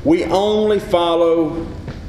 We only follow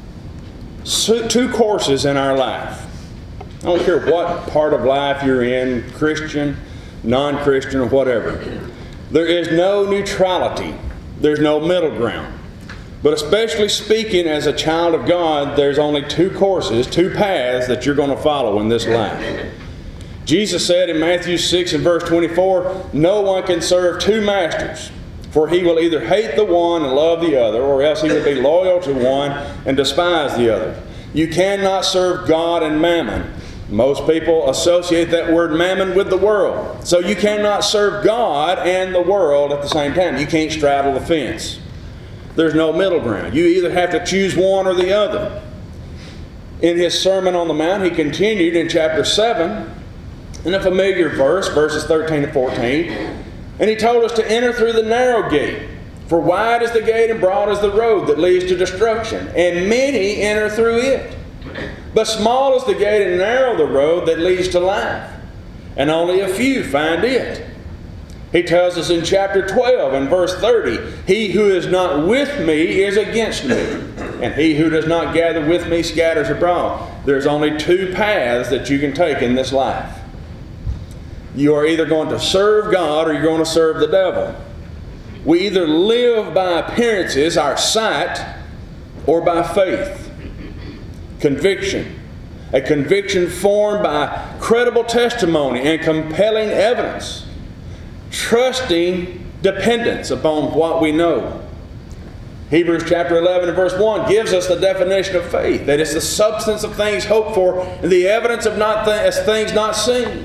two courses in our life. I don't care what part of life you're in, Christian, non-Christian, or whatever. There is no neutrality. There's no middle ground. But especially speaking as a child of God, there's only two courses, two paths that you're going to follow in this life. Jesus said in Matthew 6 and verse 24, "No one can serve two masters, for he will either hate the one and love the other, or else he will be loyal to one and despise the other. You cannot serve God and mammon." Most people associate that word mammon with the world. So you cannot serve God and the world at the same time. You can't straddle the fence. There's no middle ground. You either have to choose one or the other. In his Sermon on the Mount, he continued in chapter 7, in a familiar verse, verses 13 and 14, and he told us to enter through the narrow gate. For wide is the gate and broad is the road that leads to destruction, and many enter through it. But small is the gate and narrow the road that leads to life, and only a few find it. He tells us in chapter 12 and verse 30, "He who is not with me is against me, and he who does not gather with me scatters abroad." There's only two paths that you can take in this life. You are either going to serve God or you're going to serve the devil. We either live by appearances, our sight, or by faith. Conviction. A conviction formed by credible testimony and compelling evidence. Trusting dependence upon what we know. Hebrews chapter 11 and verse 1 gives us the definition of faith, that it's the substance of things hoped for and the evidence of things not seen.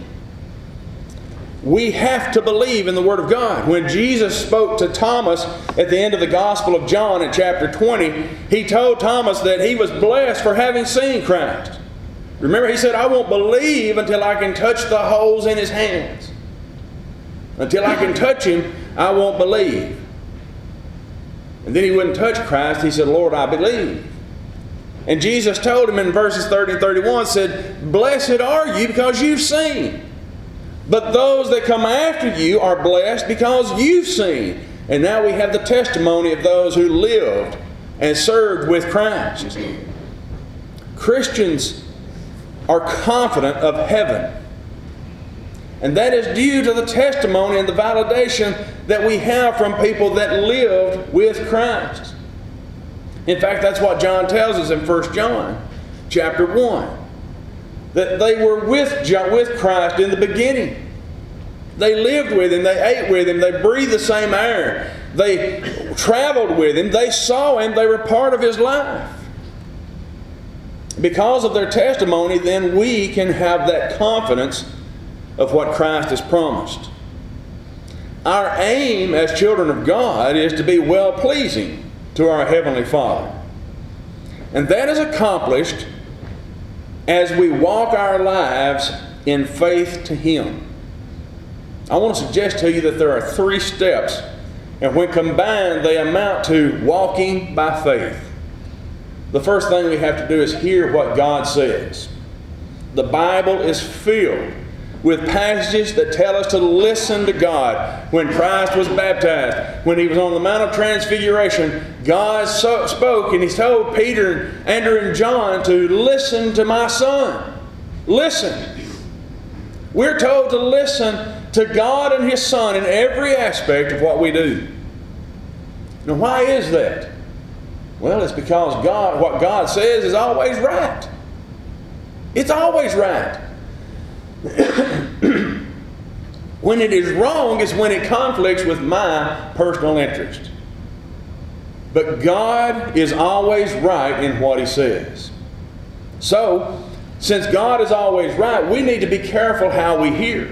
We have to believe in the Word of God. When Jesus spoke to Thomas at the end of the Gospel of John in chapter 20, he told Thomas that he was blessed for having seen Christ. Remember, he said, "I won't believe until I can touch the holes in His hands. Until I can touch Him, I won't believe." And then he wouldn't touch Christ. He said, "Lord, I believe." And Jesus told him in verses 30 and 31, said, "Blessed are you because you've seen. But those that come after you are blessed because you've seen." And now we have the testimony of those who lived and served with Christ. Christians are confident of heaven. And that is due to the testimony and the validation that we have from people that lived with Christ. In fact, that's what John tells us in 1 John chapter 1. That they were with Christ in the beginning. They lived with Him, they ate with Him, they breathed the same air. They traveled with Him, they saw Him, they were part of His life. Because of their testimony, then we can have that confidence of what Christ has promised. Our aim as children of God is to be well-pleasing to our Heavenly Father. And that is accomplished as we walk our lives in faith to Him. I want to suggest to you that there are 3 steps, and when combined, they amount to walking by faith. The first thing we have to do is hear what God says. The Bible is filled with passages that tell us to listen to God. When Christ was baptized, when He was on the Mount of Transfiguration, God spoke and He told Peter, Andrew, and John to listen to my Son. Listen. We're told to listen to God and His Son in every aspect of what we do. Now, why is that? Well, it's because what God says is always right. It's always right. When it is wrong is when it conflicts with my personal interest. But God is always right in what He says. So, since God is always right, we need to be careful how we hear.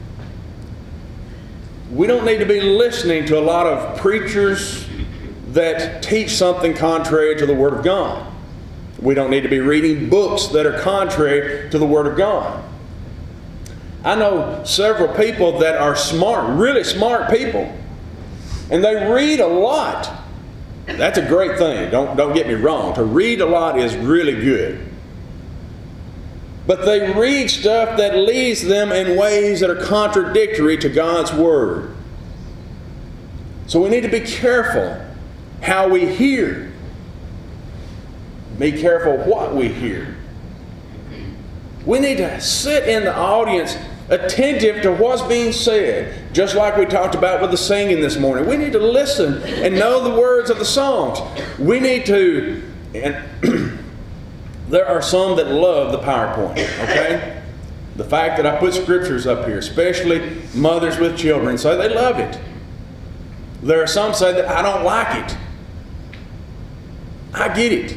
We don't need to be listening to a lot of preachers that teach something contrary to the Word of God. We don't need to be reading books that are contrary to the Word of God. I know several people that are smart, really smart people, and they read a lot. That's a great thing. Don't get me wrong. To read a lot is really good. But they read stuff that leads them in ways that are contradictory to God's Word. So we need to be careful how we hear. be careful what we hear. We need to sit in the audience attentive to what's being said, just like we talked about with the singing this morning. We need to listen and know the words of the songs. We need to, and there are some that love the PowerPoint, okay? The fact that I put scriptures up here, especially mothers with children, say they love it. There are some say that I don't like it. I get it.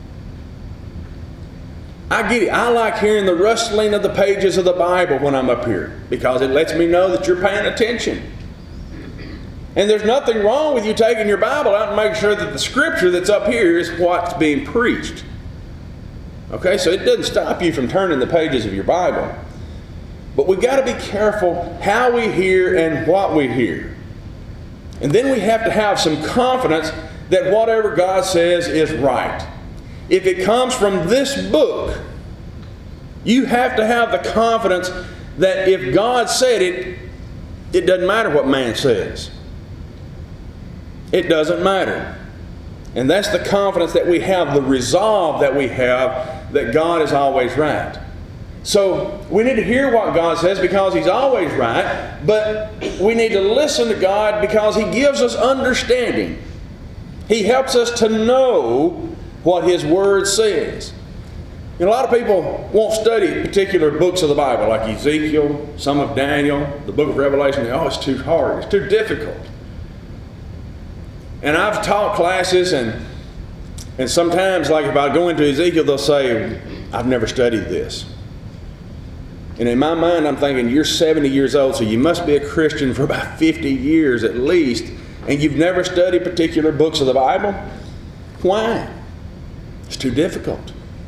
I get it. I like hearing the rustling of the pages of the Bible when I'm up here because it lets me know that you're paying attention. And there's nothing wrong with you taking your Bible out and making sure that the scripture that's up here is what's being preached. Okay, so it doesn't stop you from turning the pages of your Bible. But we've got to be careful how we hear and what we hear. And then we have to have some confidence that whatever God says is right. If it comes from this book, you have to have the confidence that if God said it, it doesn't matter what man says. It doesn't matter. And that's the confidence that we have, the resolve that we have that God is always right. So we need to hear what God says because He's always right, but we need to listen to God because He gives us understanding. He helps us to know what His Word says. And a lot of people won't study particular books of the Bible, like Ezekiel, some of Daniel, the book of Revelation. Oh, it's too hard, it's too difficult. And I've taught classes, and sometimes, like if I go into Ezekiel, they'll say, I've never studied this. And in my mind, I'm thinking, you're 70 years old, so you must be a Christian for about 50 years at least, and you've never studied particular books of the Bible? Why? It's too difficult.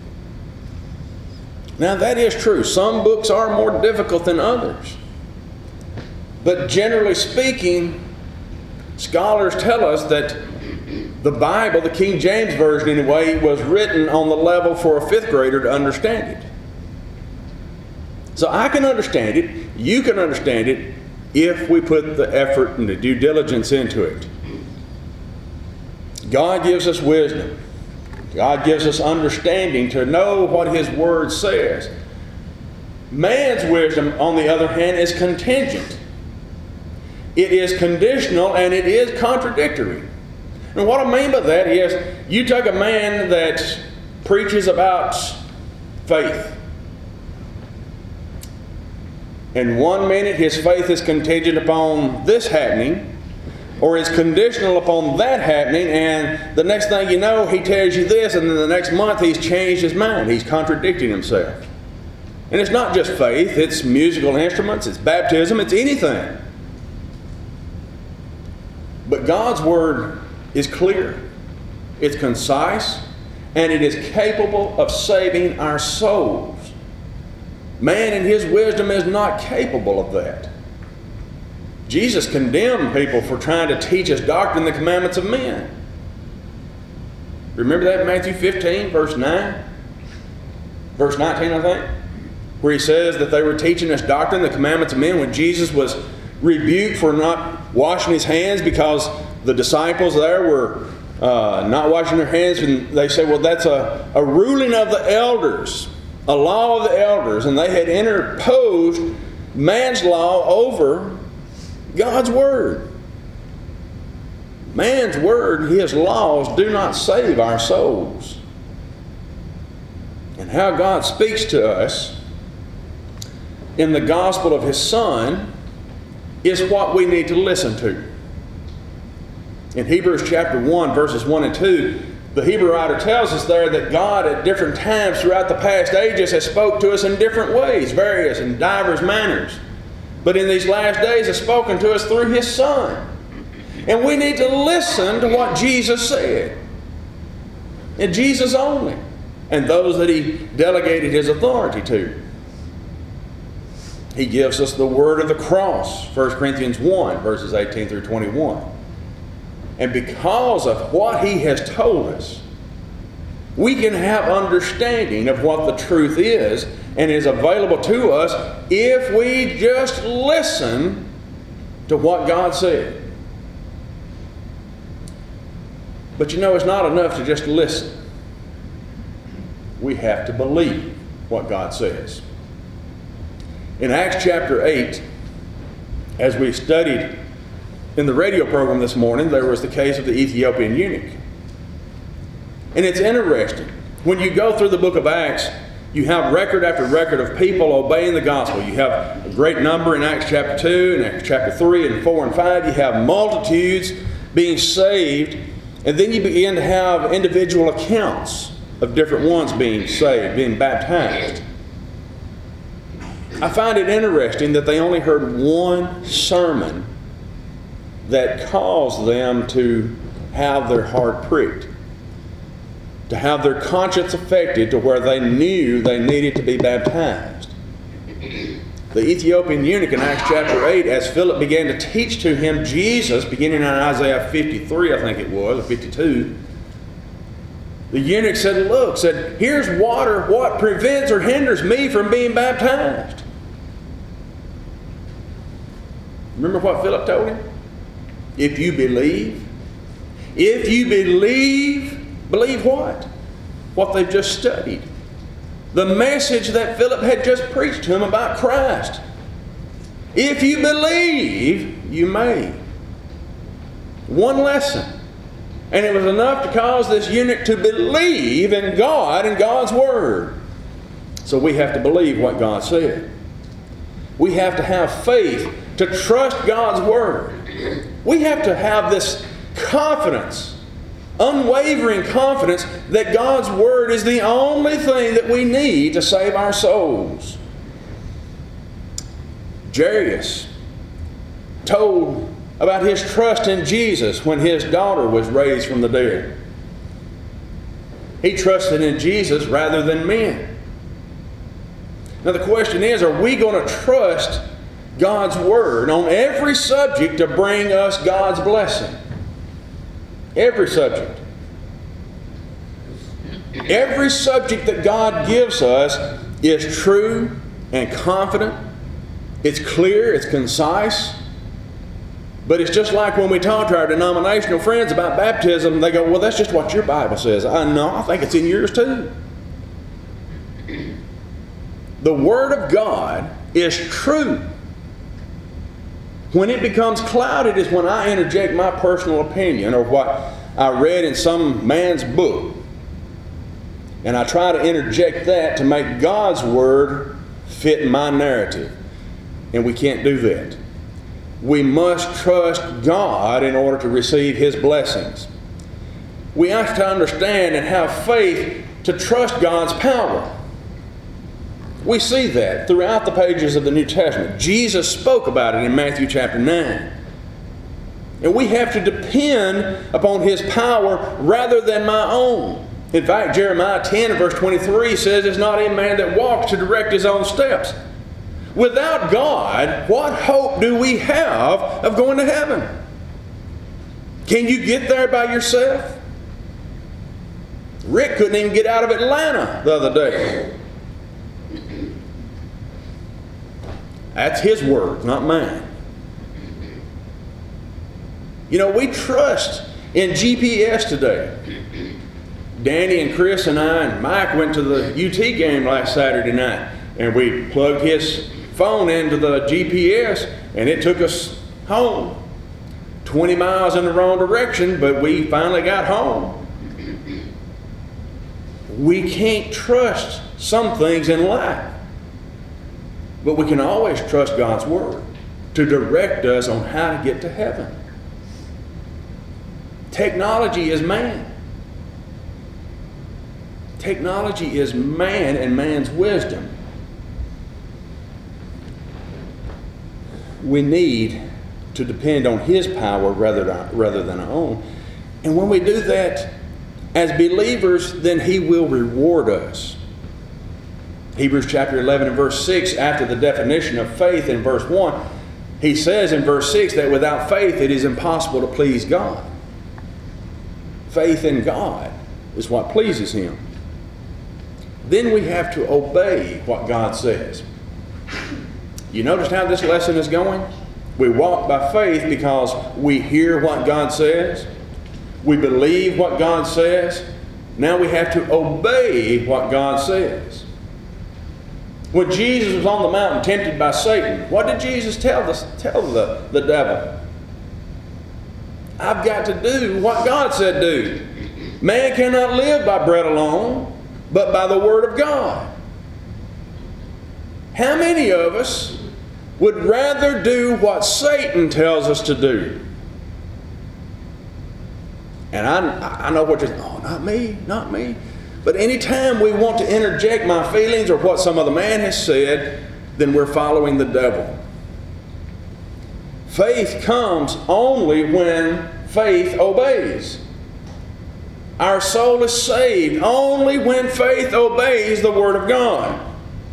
Now, that is true. Some books are more difficult than others. But generally speaking, scholars tell us that the Bible, the King James Version anyway, was written on the level for a fifth grader to understand it. So I can understand it, you can understand it, if we put the effort and the due diligence into it. God gives us wisdom. God gives us understanding to know what His Word says. Man's wisdom, on the other hand, is contingent. It is conditional and it is contradictory. And what I mean by that is, you take a man that preaches about faith. And 1 minute his faith is contingent upon this happening, or is conditional upon that happening, and the next thing you know, he tells you this, and then the next month he's changed his mind. He's contradicting himself. And it's not just faith, it's musical instruments, it's baptism, it's anything. But God's Word is clear, it's concise, and it is capable of saving our souls. Man in his wisdom is not capable of that. Jesus condemned people for trying to teach us doctrine, the commandments of men. Remember that in Matthew 15, verse 9? Verse 19, I think? Where he says that they were teaching us doctrine, the commandments of men, when Jesus was rebuked for not washing his hands because the disciples there were not washing their hands, and they said, well, that's a ruling of the elders, a law of the elders, and they had interposed man's law over God's Word. Man's Word, His laws, do not save our souls. And how God speaks to us in the gospel of His Son is what we need to listen to. In Hebrews chapter 1, verses 1 and 2, the Hebrew writer tells us there that God at different times throughout the past ages has spoke to us in different ways, various and divers manners. But in these last days has spoken to us through His Son. And we need to listen to what Jesus said. And Jesus only. And those that He delegated His authority to. He gives us the word of the cross, 1 Corinthians 1, verses 18 through 21. And because of what He has told us, we can have understanding of what the truth is and is available to us if we just listen to what God said. But you know, it's not enough to just listen. we have to believe what God says. In Acts chapter 8, as we studied in the radio program this morning, there was the case of the Ethiopian eunuch. And it's interesting. When you go through the book of Acts, you have record after record of people obeying the gospel. You have a great number in Acts chapter 2, and Acts chapter 3 and 4 and 5. You have multitudes being saved. And then you begin to have individual accounts of different ones being saved, being baptized. I find it interesting that they only heard one sermon that caused them to have their heart pricked, to have their conscience affected to where they knew they needed to be baptized. The Ethiopian eunuch in Acts chapter 8, as Philip began to teach to him Jesus, beginning in Isaiah 53, I think it was, or 52, the eunuch said, look, here's water. What prevents or hinders me from being baptized? Remember what Philip told him? If you believe. If you believe what? What they've just studied. The message that Philip had just preached to him about Christ. If you believe, you may. One lesson. And it was enough to cause this eunuch to believe in God and God's Word. So we have to believe what God said. We have to have faith to trust God's Word. We have to have this confidence, unwavering confidence, that God's Word is the only thing that we need to save our souls. Jairus told about his trust in Jesus when his daughter was raised from the dead. He trusted in Jesus rather than men. Now the question is, are we going to trust God's Word on every subject to bring us God's blessing? Every subject. Every subject that God gives us is true and confident. It's clear, it's concise. But it's just like when we talk to our denominational friends about baptism, they go, well, that's just what your Bible says. No, I think it's in yours too. The Word of God is true. When it becomes clouded is when I interject my personal opinion or what I read in some man's book. And I try to interject that to make God's Word fit my narrative. And we can't do that. We must trust God in order to receive His blessings. We have to understand and have faith to trust God's power. We see that throughout the pages of the New Testament. Jesus spoke about it in Matthew chapter 9. And we have to depend upon His power rather than my own. In fact, Jeremiah 10 and verse 23 says, it's not any man that walks to direct his own steps. Without God, what hope do we have of going to heaven? Can you get there by yourself? Rick couldn't even get out of Atlanta the other day. That's his words, not mine. You know, we trust in GPS today. Danny and Chris and I and Mike went to the UT game last Saturday night, and we plugged his phone into the GPS, and it took us home. 20 miles in the wrong direction, but we finally got home. We can't trust some things in life, but we can always trust God's Word to direct us on how to get to heaven. Technology is man. Technology is man and man's wisdom. We need to depend on His power rather than our own. And when we do that as believers, then He will reward us. Hebrews chapter 11 and verse 6, after the definition of faith in verse 1, he says in verse 6 that without faith it is impossible to please God. Faith in God is what pleases Him. Then we have to obey what God says. You notice how this lesson is going? We walk by faith because we hear what God says. We believe what God says. Now we have to obey what God says. When Jesus was on the mountain tempted by Satan, what did Jesus tell the devil? I've got to do what God said do. Man cannot live by bread alone, but by the Word of God. How many of us would rather do what Satan tells us to do? And I know what you're saying. Oh, not me, not me. But anytime we want to interject my feelings or what some other man has said, then we're following the devil. Faith comes only when faith obeys. Our soul is saved only when faith obeys the Word of God.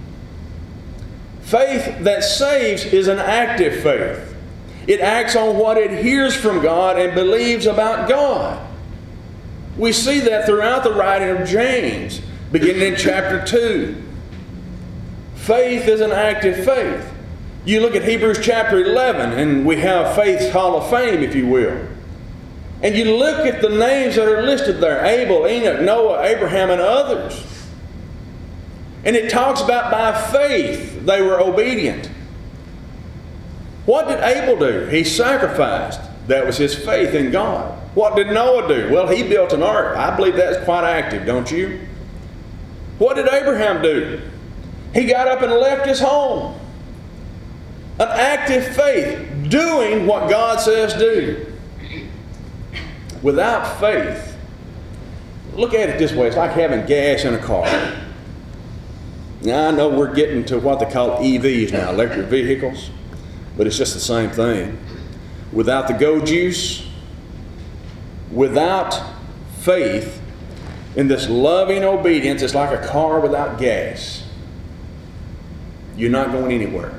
Faith that saves is an active faith. It acts on what it hears from God and believes about God. We see that throughout the writing of James, beginning in chapter 2. Faith is an active faith. You look at Hebrews chapter 11, and we have Faith's Hall of Fame, if you will. And you look at the names that are listed there: Abel, Enoch, Noah, Abraham, and others. And it talks about by faith they were obedient. What did Abel do? He sacrificed. That was his faith in God. What did Noah do? Well, he built an ark. I believe that's quite active, don't you? What did Abraham do? He got up and left his home. An active faith, doing what God says do. Without faith, look at it this way. It's like having gas in a car. Now, I know we're getting to what they call EVs now, electric vehicles, but it's just the same thing. Without the go juice, without faith in this loving obedience, it's like a car without gas. You're not going anywhere.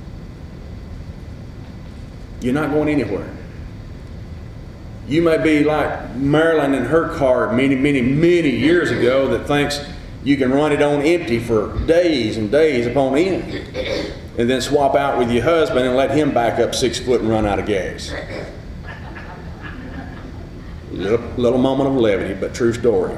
You're not going anywhere. You may be like Marilyn in her car many years ago that thinks you can run it on empty for days and days upon end, and then swap out with your husband and let him back up 6 foot and run out of gas. Little moment of levity, but true story.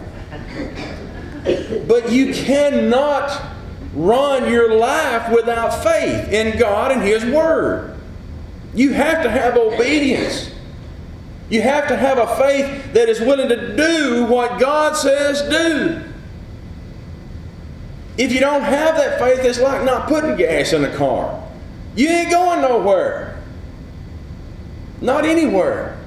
But you cannot run your life without faith in God and His Word. You have to have obedience. You have to have a faith that is willing to do what God says do. If you don't have that faith, it's like not putting gas in a car. You ain't going nowhere. Not anywhere.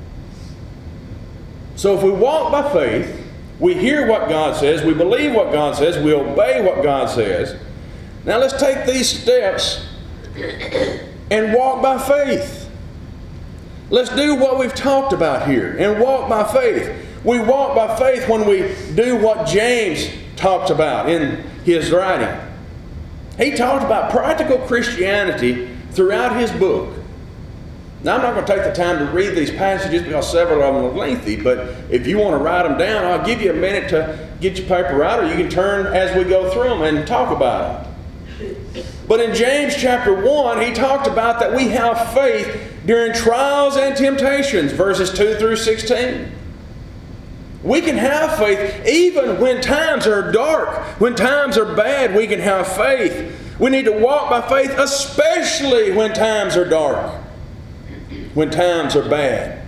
So if we walk by faith, we hear what God says, we believe what God says, we obey what God says. Now let's take these steps and walk by faith. Let's do what we've talked about here and walk by faith. We walk by faith when we do what James talked about in his writing. He talked about practical Christianity throughout his book. Now, I'm not going to take the time to read these passages because several of them are lengthy, but if you want to write them down, I'll give you a minute to get your paper out, or you can turn as we go through them and talk about them. But in James chapter 1, he talked about that we have faith during trials and temptations, verses 2 through 16. We can have faith even when times are dark, when times are bad, we can have faith. We need to walk by faith, especially when times are dark, when times are bad.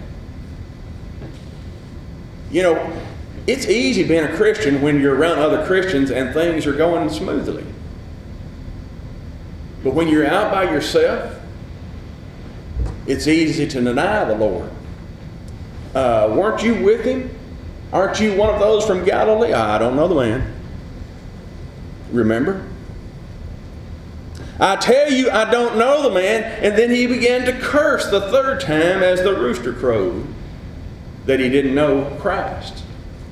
You know, it's easy being a Christian when you're around other Christians and things are going smoothly. But when you're out by yourself, it's easy to deny the Lord. Weren't you with Him? Aren't you one of those from Galilee? I don't know the man. Remember? I tell you, I don't know the man. And then he began to curse the third time as the rooster crowed that he didn't know Christ.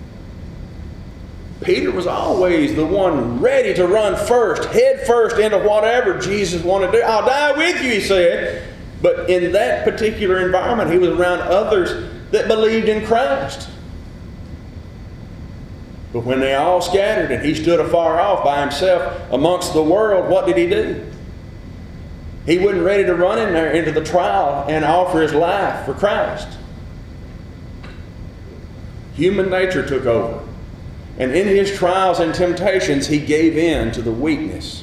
Peter was always the one ready to run first, head first into whatever Jesus wanted to do. I'll die with you, he said. But in that particular environment, he was around others that believed in Christ. But when they all scattered and he stood afar off by himself amongst the world, what did he do? He wasn't ready to run in there into the trial and offer his life for Christ. Human nature took over. And in his trials and temptations, he gave in to the weakness.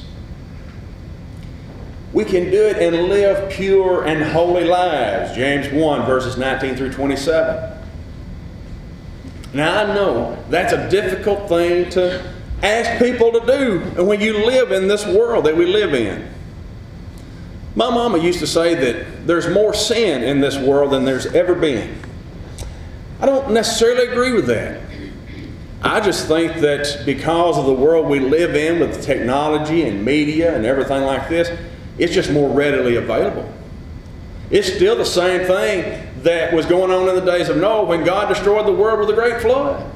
We can do it and live pure and holy lives. James 1, verses 19 through 27. Now I know that's a difficult thing to ask people to do when you live in this world that we live in. My mama used to say that there's more sin in this world than there's ever been. I don't necessarily agree with that. I just think that because of the world we live in with technology and media and everything like this, it's just more readily available. It's still the same thing that was going on in the days of Noah when God destroyed the world with a great flood.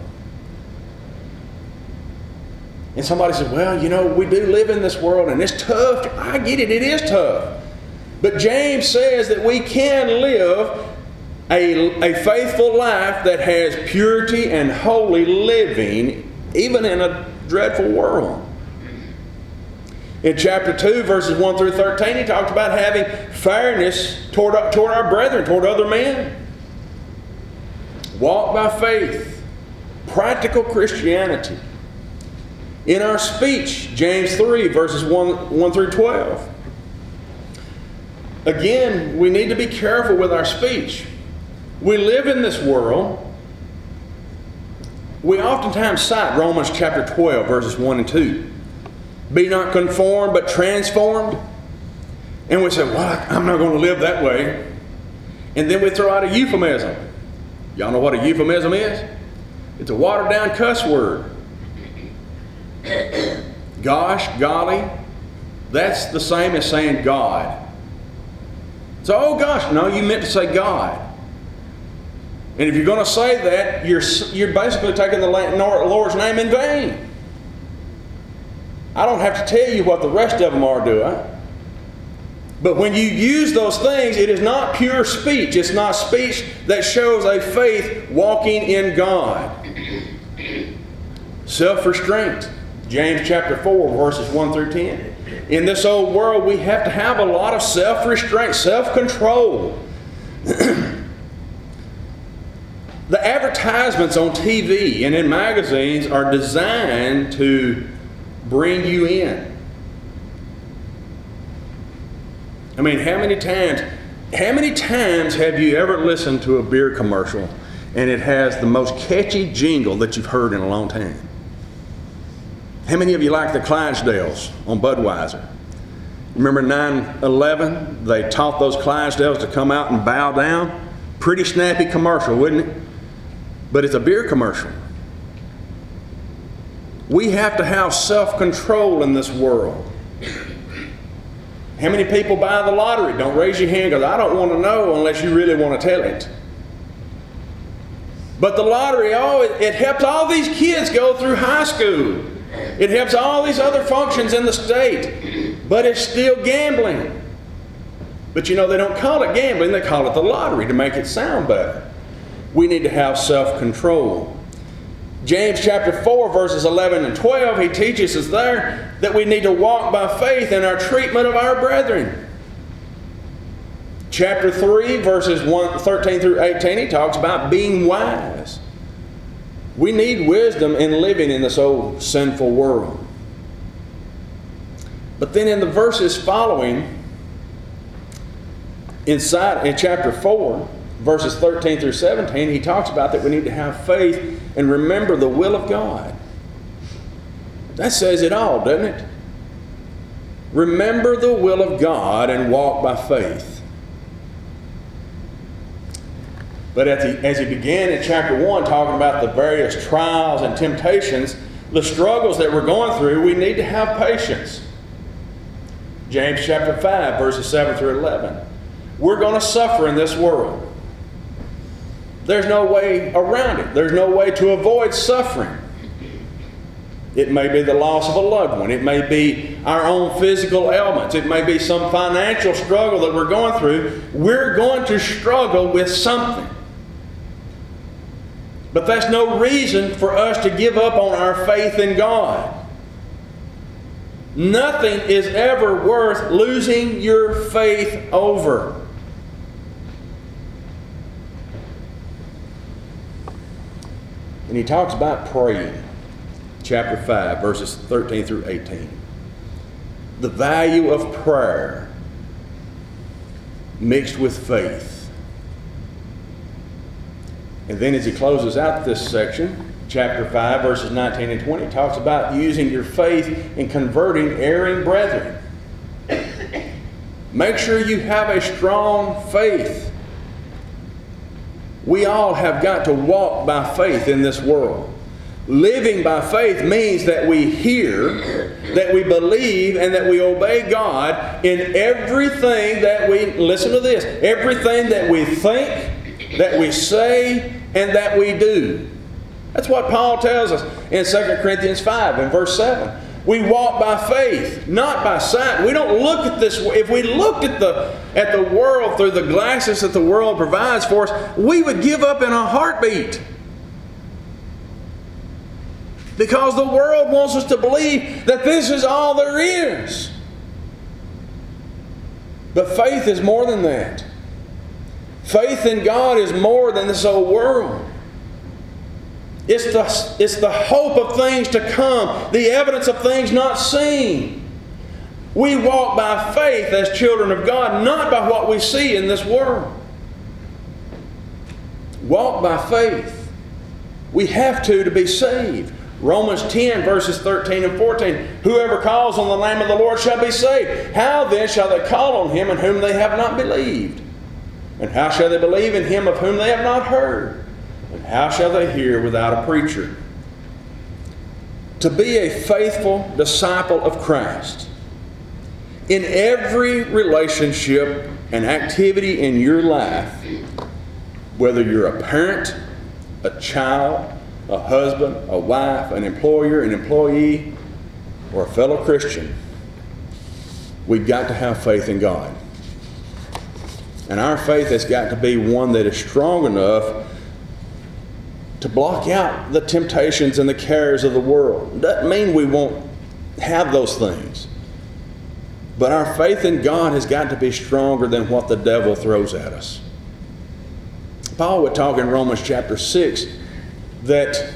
And somebody said, well, you know, we do live in this world and it's tough. I get it, it is tough. But James says that we can live a faithful life that has purity and holy living, even in a dreadful world. In chapter 2, verses 1 through 13, he talks about having fairness toward our brethren, toward other men. Walk by faith. Practical Christianity. In our speech, James 3, verses 1 through 12. Again, we need to be careful with our speech. We live in this world. We oftentimes cite Romans chapter 12, verses 1 and 2. Be not conformed, but transformed. And we say, well, I'm not going to live that way. And then we throw out a euphemism. Y'all know what a euphemism is? It's a watered down cuss word. Gosh, golly, that's the same as saying God. So, oh gosh, no, you meant to say God. And if you're going to say that, you're basically taking the Lord's name in vain. I don't have to tell you what the rest of them are, do I? But when you use those things, it is not pure speech. It's not speech that shows a faith walking in God. Self-restraint. James chapter 4, verses 1 through 10. In this old world, we have to have a lot of self-restraint, self-control. The advertisements on TV and in magazines are designed to bring you in. I mean, how many times have you ever listened to a beer commercial and it has the most catchy jingle that you've heard in a long time? How many of you like the Clydesdales on Budweiser? Remember 9/11? They taught those Clydesdales to come out and bow down. Pretty snappy commercial, wouldn't it? But it's a beer commercial. We have to have self-control in this world. How many people buy the lottery? Don't raise your hand because I don't want to know unless you really want to tell it. But the lottery, it helps all these kids go through high school. It helps all these other functions in the state. But it's still gambling. But you know, they don't call it gambling, they call it the lottery to make it sound better. We need to have self-control. James chapter 4, verses 11 and 12, he teaches us there that we need to walk by faith in our treatment of our brethren. Chapter 3, verses 13 through 18, he talks about being wise. We need wisdom in living in this old sinful world. But then in the verses following, in chapter 4, verses 13 through 17, he talks about that we need to have faith and remember the will of God. That says it all, doesn't it? Remember the will of God and walk by faith. But as he began in chapter 1 talking about the various trials and temptations, the struggles that we're going through, we need to have patience. James chapter 5, verses 7 through 11. We're going to suffer in this world. There's no way around it. There's no way to avoid suffering. It may be the loss of a loved one. It may be our own physical ailments. It may be some financial struggle that we're going through. We're going to struggle with something. But that's no reason for us to give up on our faith in God. Nothing is ever worth losing your faith over. And he talks about praying. chapter 5, verses 13 through 18. The value of prayer mixed with faith. And then as he closes out this section, chapter 5, verses 19 and 20, talks about using your faith in converting erring brethren. Make sure you have a strong faith. We all have got to walk by faith in this world. Living by faith means that we hear, that we believe, and that we obey God in everything that we, listen to this, everything that we think, that we say, and that we do. That's what Paul tells us in 2 Corinthians 5 and verse 7. We walk by faith, not by sight. We don't look at this. If we looked at the world through the glasses that the world provides for us, we would give up in a heartbeat. Because the world wants us to believe that this is all there is. But faith is more than that. Faith in God is more than this old world. It's the hope of things to come, the evidence of things not seen. We walk by faith as children of God, not by what we see in this world. Walk by faith. We have to be saved. Romans 10, verses 13 and 14. Whoever calls on the name of the Lord shall be saved. How then shall they call on Him in whom they have not believed? And how shall they believe in Him of whom they have not heard? And how shall they hear without a preacher? To be a faithful disciple of Christ, in every relationship and activity in your life, whether you're a parent, a child, a husband, a wife, an employer, an employee, or a fellow Christian, we've got to have faith in God. And our faith has got to be one that is strong enough to block out the temptations and the cares of the world. It doesn't mean we won't have those things. But our faith in God has got to be stronger than what the devil throws at us. Paul would talk in Romans chapter 6 that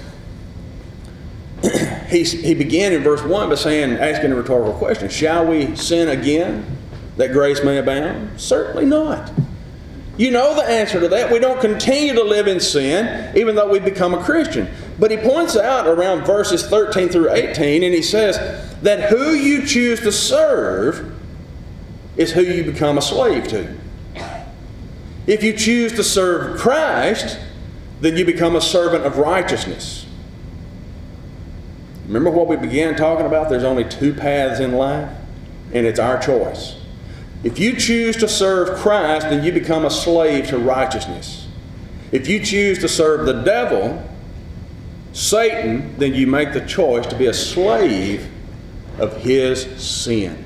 he began in verse 1 by asking a rhetorical question. Shall we sin again that grace may abound? Certainly not. You know the answer to that. We don't continue to live in sin even though we become a Christian. But he points out around verses 13 through 18, and he says that who you choose to serve is who you become a slave to. If you choose to serve Christ, then you become a servant of righteousness. Remember what we began talking about? There's only two paths in life, and it's our choice. If you choose to serve Christ, then you become a slave to righteousness. If you choose to serve the devil, Satan, then you make the choice to be a slave of his sin.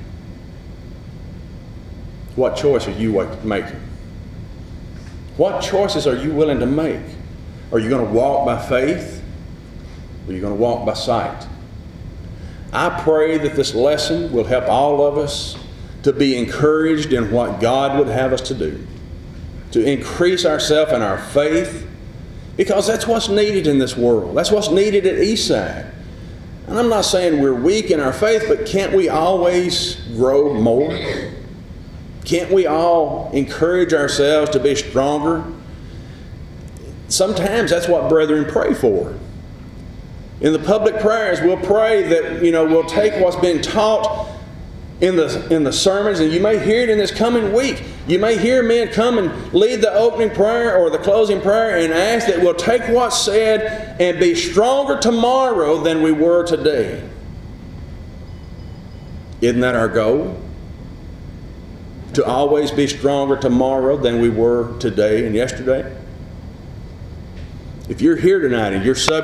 What choice are you making? What choices are you willing to make? Are you going to walk by faith? Or are you going to walk by sight? I pray that this lesson will help all of us to be encouraged in what God would have us to do. To increase ourselves in our faith, because that's what's needed in this world. That's what's needed at Eastside. And I'm not saying we're weak in our faith, but can't we always grow more? Can't we all encourage ourselves to be stronger? Sometimes that's what brethren pray for. In the public prayers, we'll pray that, we'll take what's been taught in the sermons, and you may hear it in this coming week. You may hear men come and lead the opening prayer or the closing prayer and ask that we'll take what's said and be stronger tomorrow than we were today. Isn't that our goal? To always be stronger tomorrow than we were today and yesterday? If you're here tonight and you're subject